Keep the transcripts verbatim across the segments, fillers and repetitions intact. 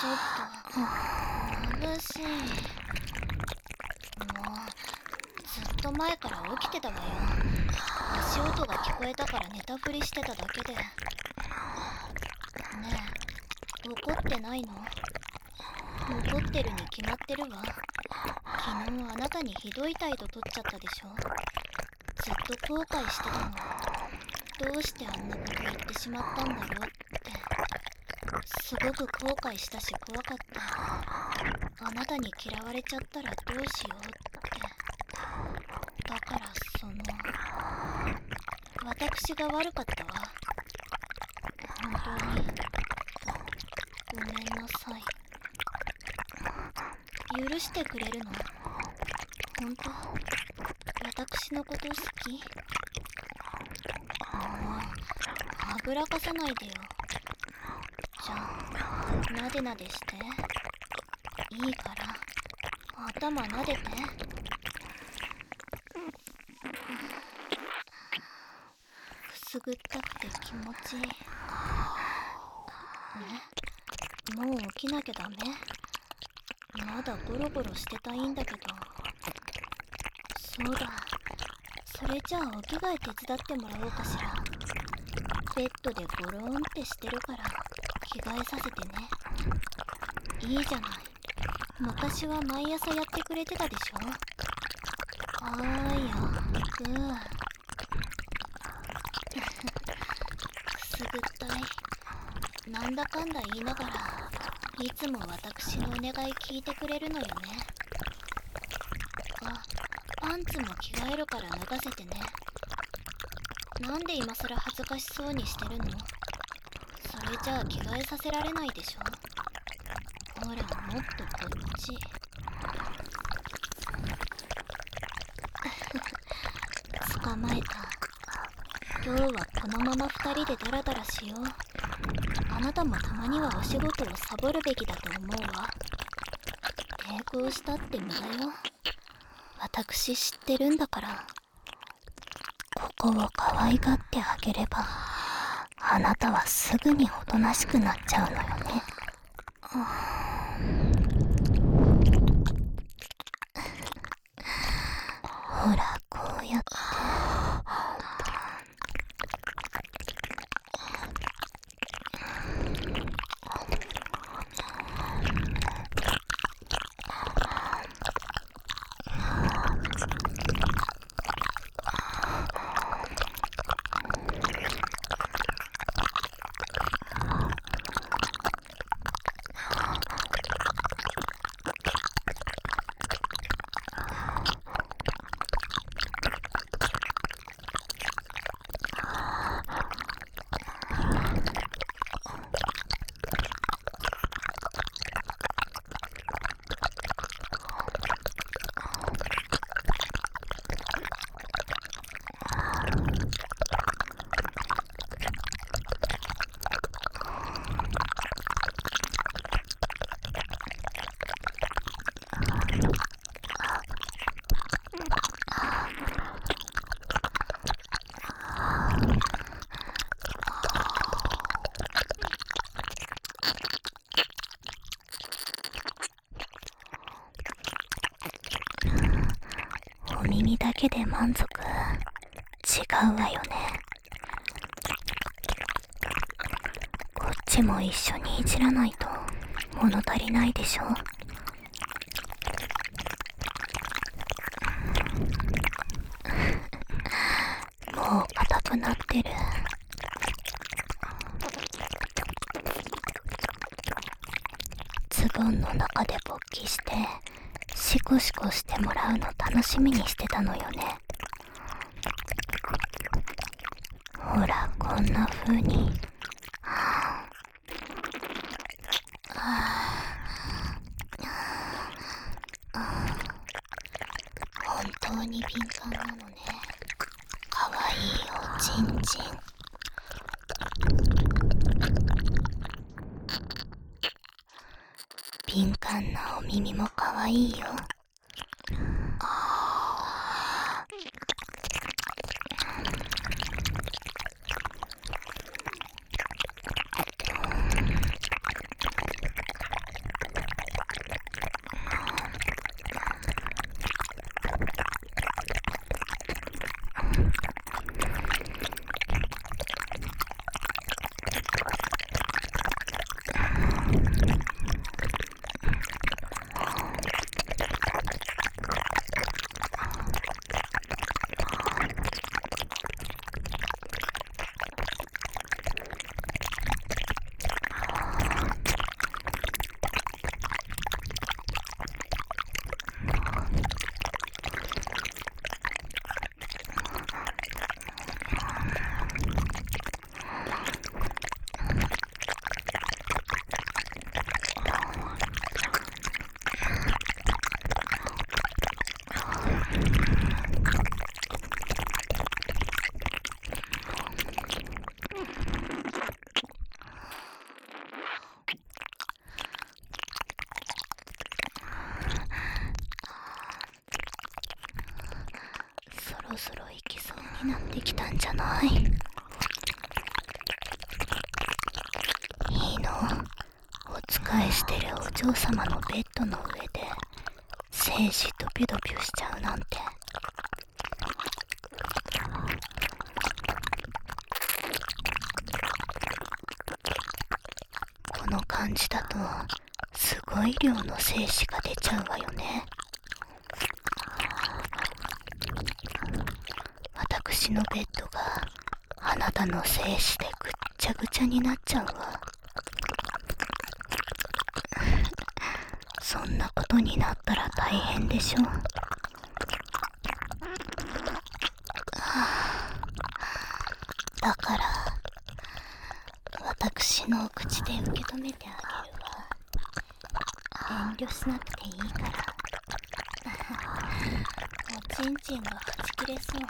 ちょっと眩しい。もうずっと前から起きてたわよ。足音が聞こえたから寝たふりしてただけで。ねえ、怒ってないの？怒ってるに決まってるわ。昨日あなたにひどい態度取っちゃったでしょ。ずっと後悔してたの。どうしてあんなこと言ってしまったんだろうって。すごく後悔したし怖かった。あなたに嫌われちゃったらどうしようって。だからその私が悪かったわ。本当にごめんなさい。許してくれるの？本当私のこと好き？もうはぐらかさないでよ。じゃあなでなでして。いいから頭なでて。くすぐったくて気持ちいい。え、もう起きなきゃダメ？まだゴロゴロしてたいんだけど。そうだ、それじゃあお着替え手伝ってもらおうかしら。ベッドでゴローンってしてるから着替えさせてね。いいじゃない、昔は毎朝やってくれてたでしょ。あーやくーくすぐったい。なんだかんだ言いながらいつも私のお願い聞いてくれるのよね。あ、パンツも着替えるから脱がせてね。なんで今さら恥ずかしそうにしてるの？それじゃあ着替えさせられないでしょ。ほら、もっとこっち。捕まえた。今日はこのまま二人でダラダラしよう。あなたもたまにはお仕事をサボるべきだと思うわ。抵抗したって無駄よ。私知ってるんだから。ここを可愛がってあげればあなたはすぐにおとなしくなっちゃうのよね。ほら、こうやってお耳だけで満足？違うわよね。こっちも一緒にいじらないと物足りないでしょ。もう硬くなってる。ズボンの中で勃起してシコシコしてもらうの楽しみにしてたのよね。ほら、こんな風に。本当に敏感なのね。かわいいよ、チンチン。敏感なお耳もかわいいよ。 そろそろ行きそうになってきたんじゃない？いいの？お仕えしてるお嬢様のベッドの上で精子ドピュドピュしちゃうなんて。この感じだとすごい量の精子が出ちゃうわよね。私のベッドがあなたの精子でぐっちゃぐちゃになっちゃうわ。そんなことになったら大変でしょ。だから私のお口で受け止めてあげるわ。遠慮しなくていいから。おちんちんがはち切れそう。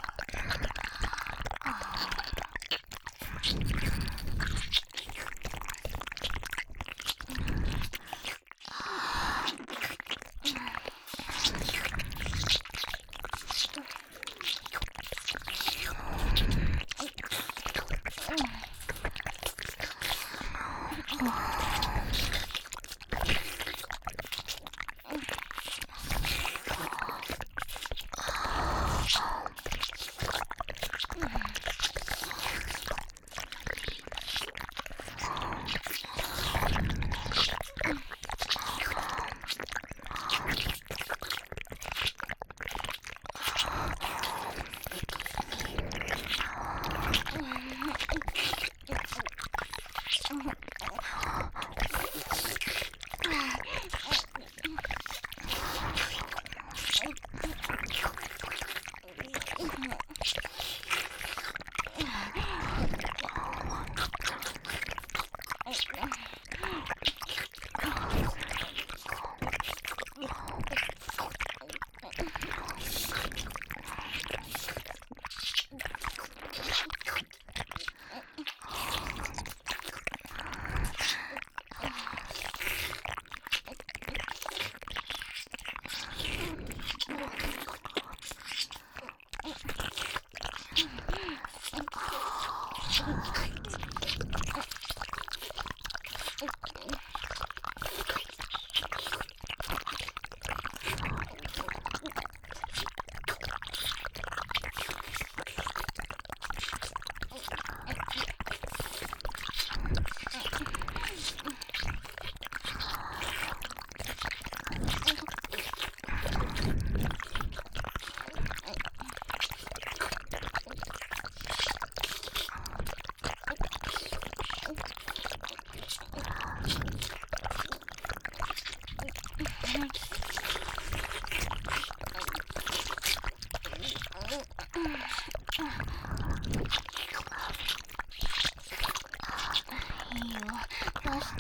いいよ、出して。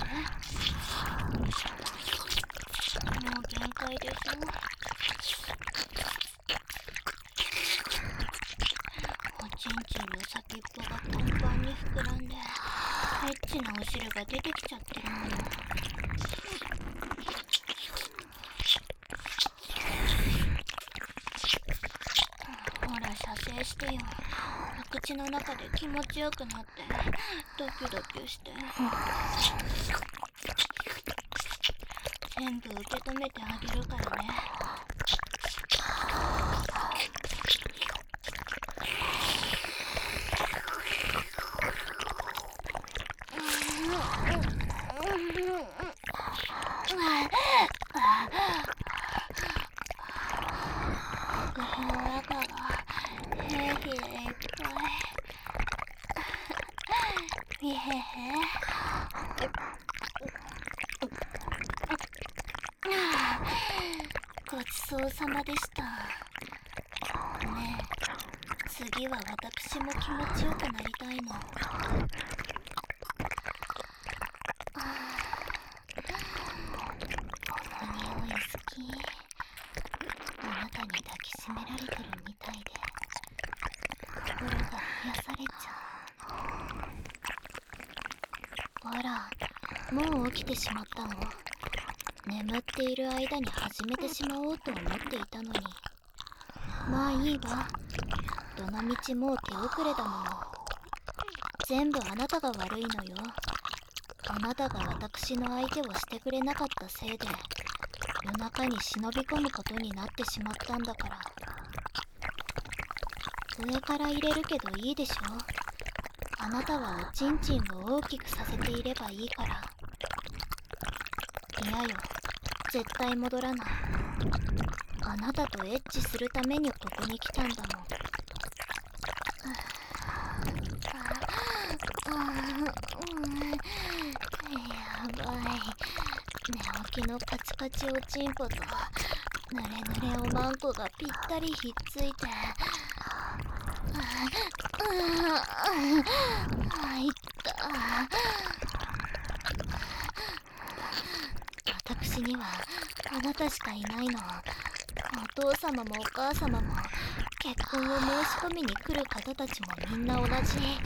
もう限界でしょ。おちんちんの先っぽがパンパンに膨らんでエッチなお汁が出てきちゃってるもの。ほら射精してよ。口の中で気持ちよくなってドキュドキュして全部受け止めてあげるからね。 の中がヘーヘーいっぱい。へへへ。ごちそうさまでした。ねえ、次は私も気持ちよくなりたいの。この匂い好き。あなたに抱きしめられてるみたいで心が癒されちゃう。あら、もう起きてしまったの？眠っている間に始めてしまおうと思っていたのに。まあいいわ。どのみちもう手遅れだもの。全部あなたが悪いのよ。あなたが私の相手をしてくれなかったせいで夜中に忍び込むことになってしまったんだから。上から入れるけどいいでしょ。あなたはおちんちんを大きくさせていればいいから。いやよ、絶対戻らない。あなたとエッチするためにここに来たんだもん。やばい。寝起きのカチカチおちんぽとぬれぬれおまんこがぴったりひっついて、入った。私にはあなたしかいないの。お父様もお母様も結婚を申し込みに来る方たちもみんな同じ。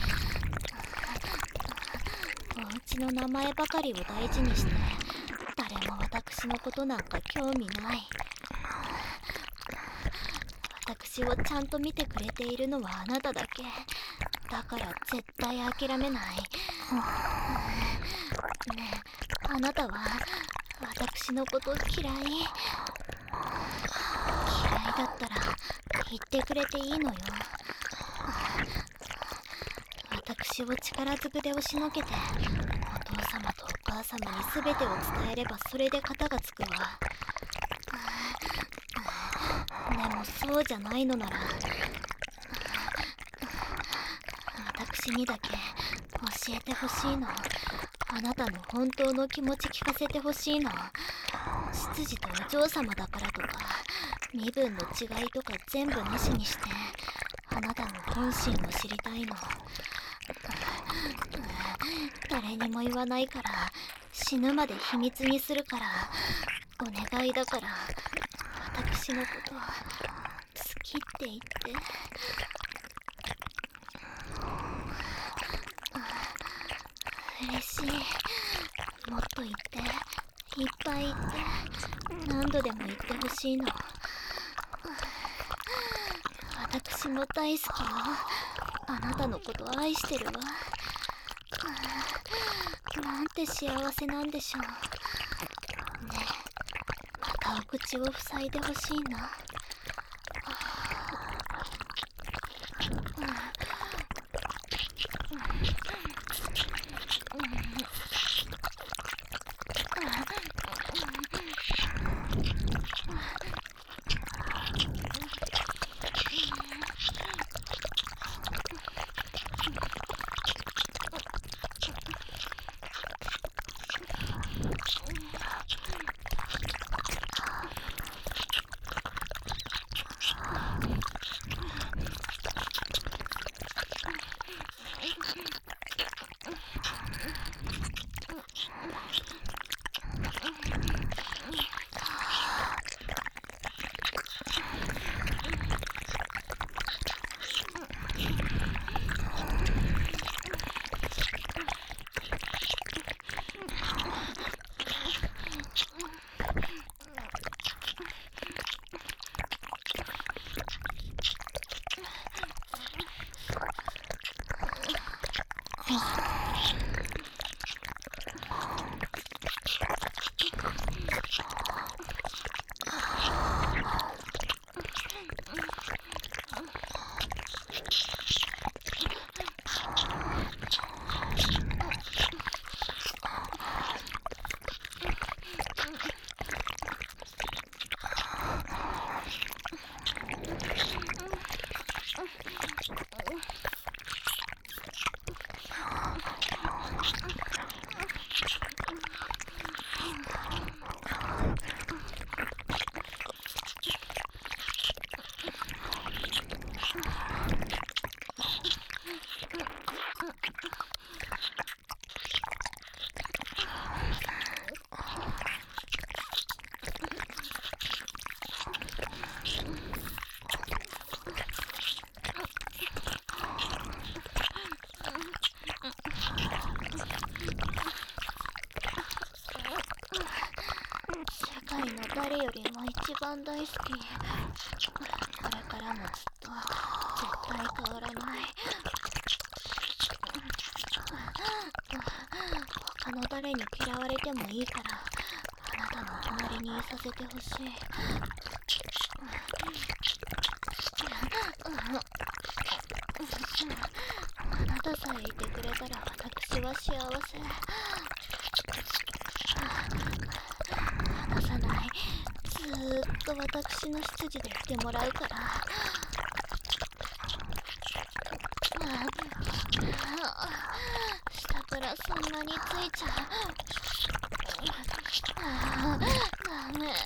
お家の名前ばかりを大事にして誰も私のことなんか興味ない。私をちゃんと見てくれているのはあなただけだから絶対諦めない。ねえ、あなたは私のこと嫌い？嫌いだったら言ってくれていいのよ。私を力ずくで押しのけてお父様とお母様に全てを伝えればそれで片がつくわ。でもそうじゃないのなら私にだけ教えてほしいの。あなたの本当の気持ち聞かせてほしいの。執事とお嬢様だからとか身分の違いとか全部なしにしてあなたの本心を知りたいの。誰にも言わないから死ぬまで秘密にするからお願いだから私のこと好きって言って。嬉しい。もっと言って、いっぱい言って、何度でも言ってほしいの。私も大好きよ。あなたのこと愛してるわ。なんて幸せなんでしょう。ねえ、またお口を塞いでほしいな。 世界の誰よりも一番大好き。これからもずっと絶対変わらない。他の誰に嫌われてもいいからあなたの隣にいさせてほしい。あなたさえいてくれたら私は幸せ。離さない。ずーっと私の執事でいてもらうから。下からそんなについちゃう。ダメ。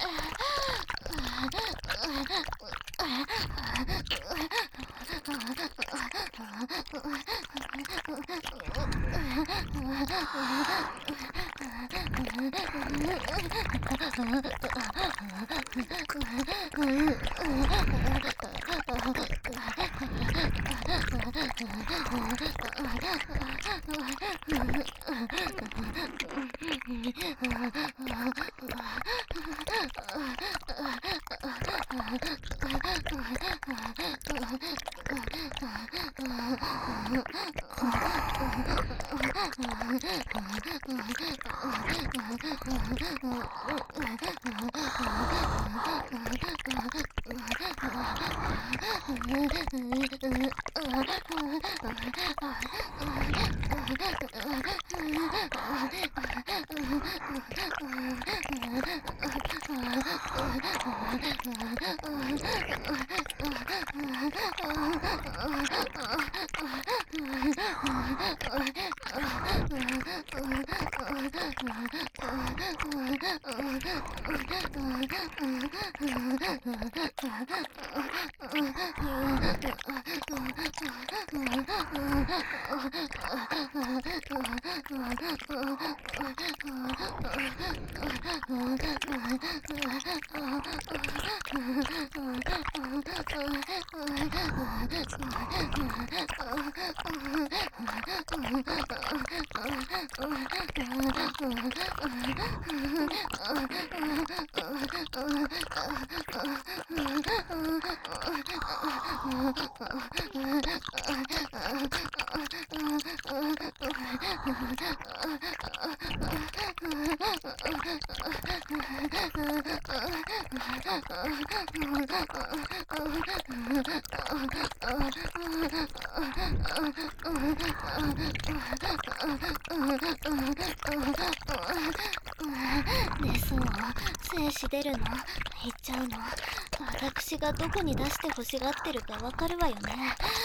ね、そう、精子出るの？言っちゃうの？私がどこに出して欲しがってるかわかるわよね。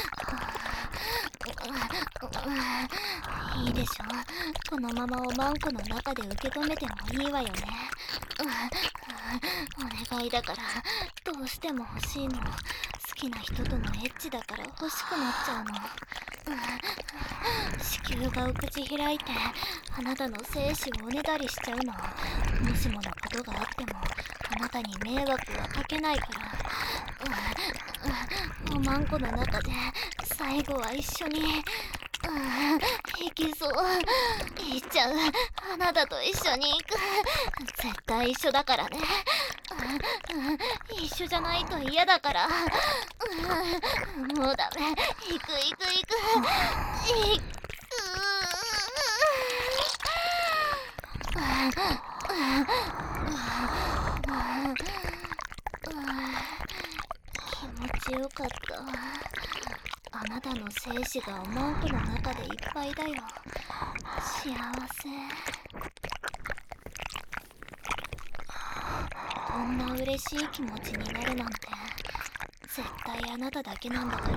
いいでしょ。このままおまんこの中で受け止めてもいいわよね。お願いだからどうしても欲しいの。好きな人とのエッチだから欲しくなっちゃうの。子宮がお口開いてあなたの精子をおねだりしちゃうの。もしものことがあってもあなたに迷惑はかけないから。おまんこの中で最後は一緒に行きそう。行っちゃう。あなたと一緒に行く。絶対一緒だからね。一緒じゃないと嫌だから。もうダメ。行く行く行く行く。気持ちよかった。あなたの精子がおまんこの中でいっぱいだよ。幸せ。こんな嬉しい気持ちになるなんて絶対あなただけなんだから。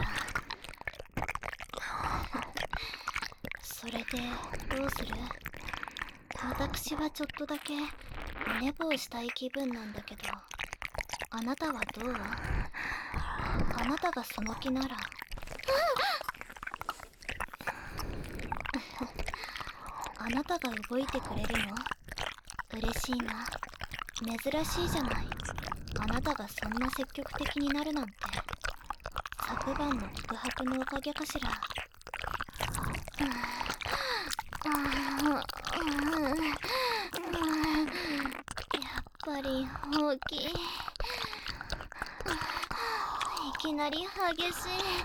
それでどうする？私はちょっとだけお寝坊したい気分なんだけど、あなたはどう？あなたがその気なら。あなたが動いてくれるの？嬉しいな。珍しいじゃない。あなたがそんな積極的になるなんて。昨晩の告白のおかげかしら。やっぱぱり大きい。いきなり激しい。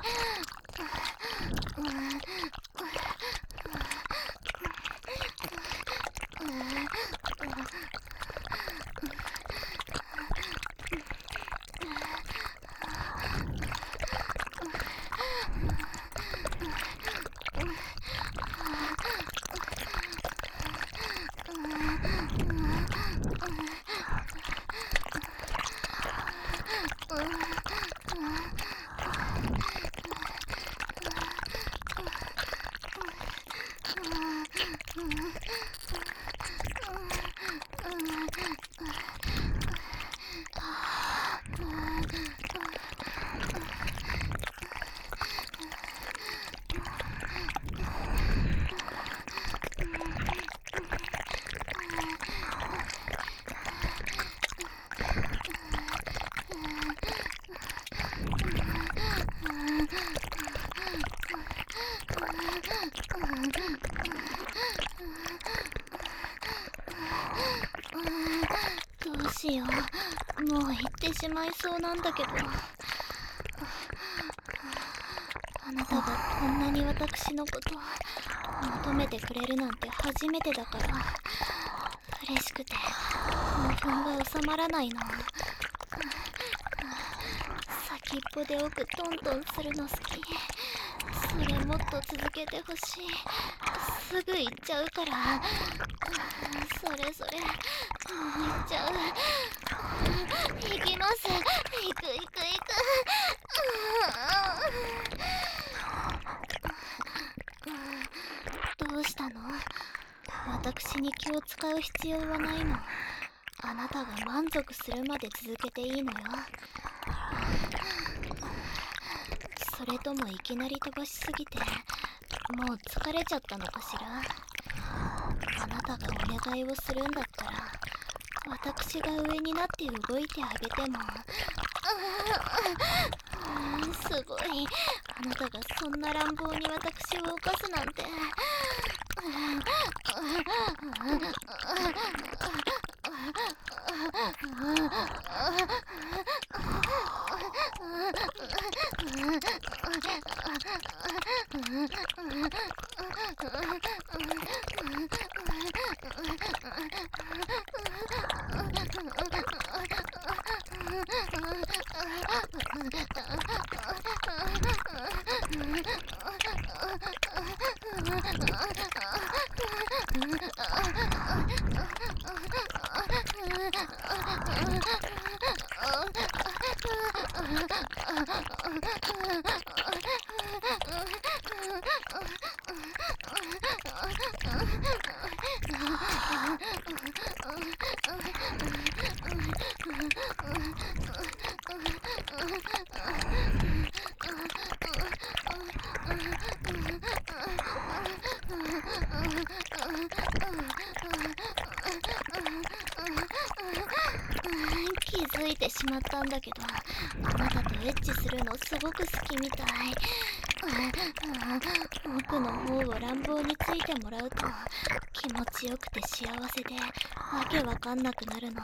どうしよう、もう行ってしまいそうなんだけど。あなたがこんなに私のこと求めてくれるなんて初めてだから、嬉しくて興奮が収まらないの。先っぽで奥トントンするの好き。それもっと続けてほしい。すぐ行っちゃうから。それそれ、もう行っちゃう。行きます。行く行く行く。どうしたの？私に気を使う必要はないの。あなたが満足するまで続けていいのよ。それともいきなり飛ばしすぎてもう疲れちゃったのかしら。あなたがお願いをするんだったら私が上になって動いてあげても。すごい、あなたがそんな乱暴に私を犯すなんて。気づいてしまったんだけど、あなたとエッチするのすごく好きみたい。奥の方を乱暴についてもらうと気持ちよくて幸せでわけわかんなくなるの。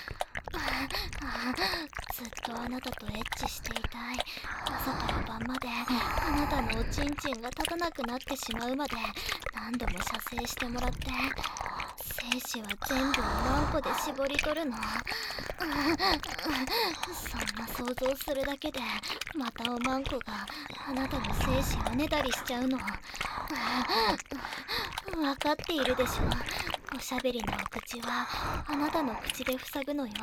ずっとあなたとエッチしていたい。朝から晩まであなたのおちんちんが立たなくなってしまうまで何度も射精してもらって、精子は全部をマンコで絞り取るの。そんな想像するだけでまたおまんこがあなたの精子をねだりしちゃうの。分かっているでしょ。おしゃべりのお口はあなたの口で塞ぐのよ。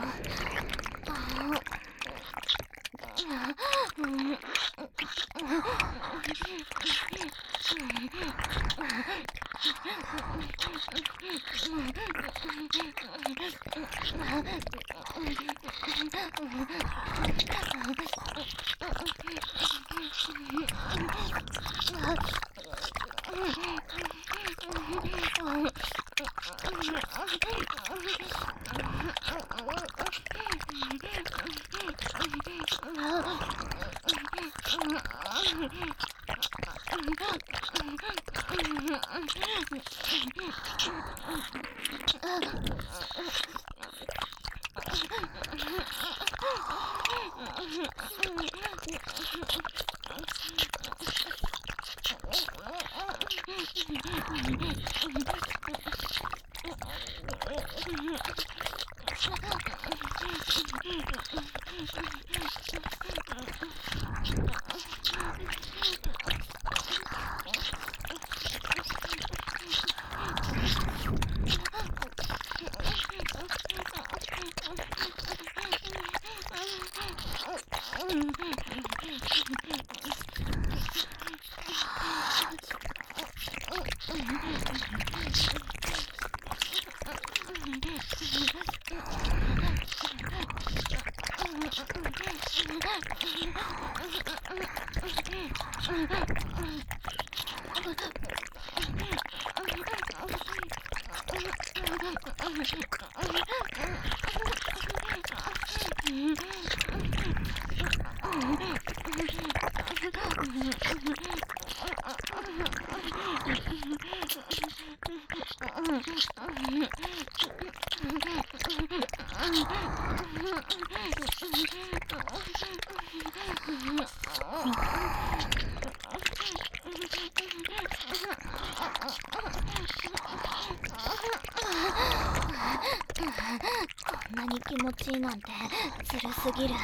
こんなに気持ちいいなんてずるすぎる。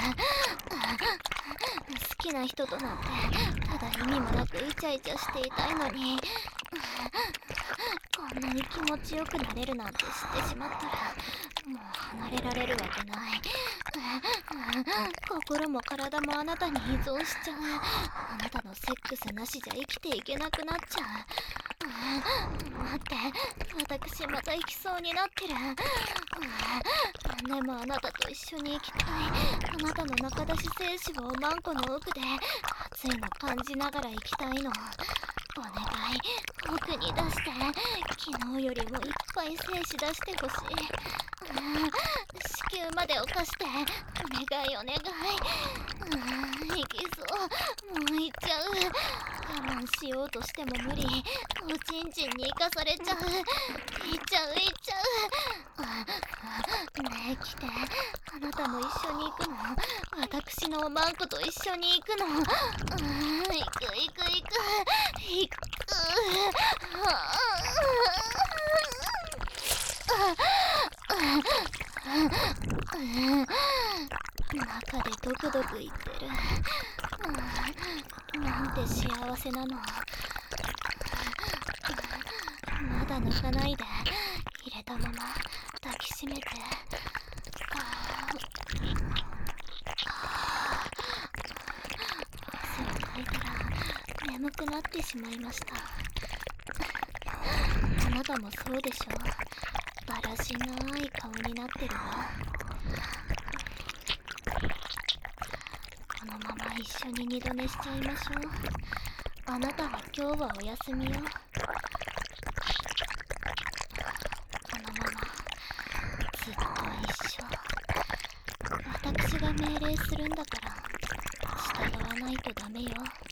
好きな人となんてただ意味もなくイチャイチャしていたいのに、こんなに気持ちよくなれるなんて知ってしまったらもう離れられるわけない。心も体もあなたに依存しちゃう。あなたのセックスなしじゃ生きていけなくなっちゃう。待って、私また行きそうになってる。でもあなたと一緒に行きたい。あなたの中出し精子をマンコの奥で熱いの感じながら行きたいの。お願い、奥に出して。昨日よりもいっぱい精子出してほしい。子宮まで犯して。お願いお願い。行きそう。もう行っちゃう。我慢しようとしても無理。おちんちんに生かされちゃう。行っちゃう行っちゃう。ねえ来て。あなたも一緒に行くの？私のおまんこと一緒に行くの？行く行く行く行く。中でドクドクいってる。なんて幸せなの。まだ泣かないで。入れたまま抱きしめて。汗をかいたら眠くなってしまいました。あなたもそうでしょ。だらしない顔になってるわ。このまま一緒に二度寝しちゃいましょう。あなたは今日はお休みよ。このままずっと一緒。私が命令するんだから従わないとダメよ。